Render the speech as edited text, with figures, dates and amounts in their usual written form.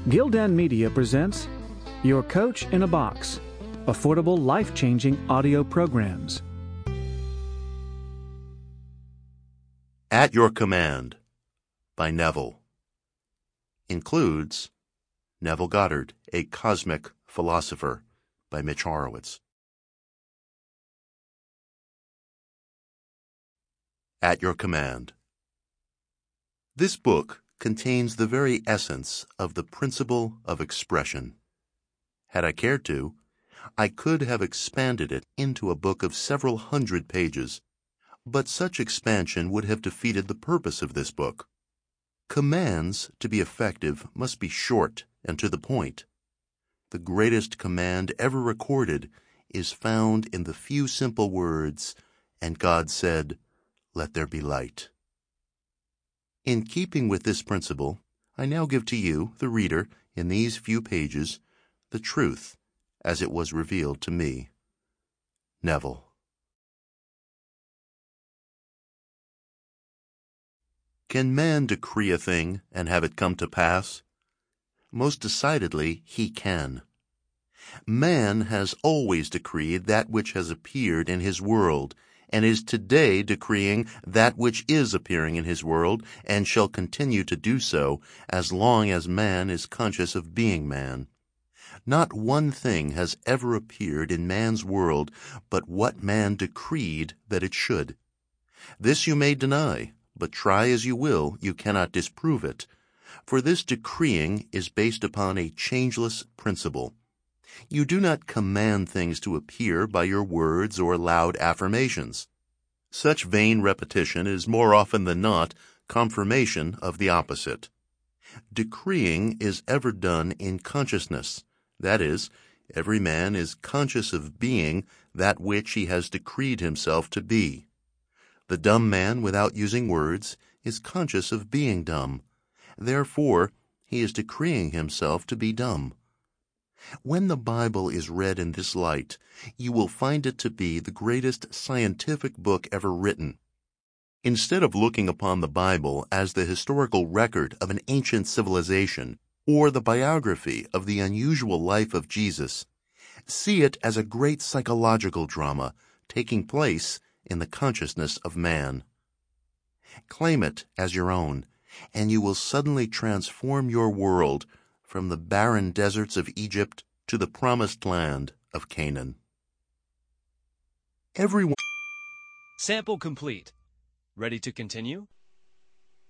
Gildan Media presents Your Coach in a Box, affordable, life-changing audio programs. At Your Command by Neville. Includes Neville Goddard, A Cosmic Philosopher by Mitch Horowitz. At Your Command. This book contains the very essence of the principle of expression. Had I cared to, I could have expanded it into a book of several hundred pages, but such expansion would have defeated the purpose of this book. Commands, to be effective, must be short and to the point. The greatest command ever recorded is found in the few simple words, "And God said, let there be light." In keeping with this principle, I now give to you, the reader, in these few pages, the truth as it was revealed to me. Neville. Can man decree a thing and have it come to pass? Most decidedly, he can. Man has always decreed that which has appeared in his world, and is today decreeing that which is appearing in his world, and shall continue to do so as long as man is conscious of being man. Not one thing has ever appeared in man's world but what man decreed that it should. This you may deny, but try as you will, you cannot disprove it, for this decreeing is based upon a changeless principle. You do not command things to appear by your words or loud affirmations. Such vain repetition is more often than not confirmation of the opposite. Decreeing is ever done in consciousness. That is, every man is conscious of being that which he has decreed himself to be. The dumb man, without using words, is conscious of being dumb. Therefore, he is decreeing himself to be dumb. When the Bible is read in this light, you will find it to be the greatest scientific book ever written. Instead of looking upon the Bible as the historical record of an ancient civilization or the biography of the unusual life of Jesus, see it as a great psychological drama taking place in the consciousness of man. Claim it as your own, and you will suddenly transform your world from the barren deserts of Egypt to the promised land of Canaan. Sample complete. Ready to continue?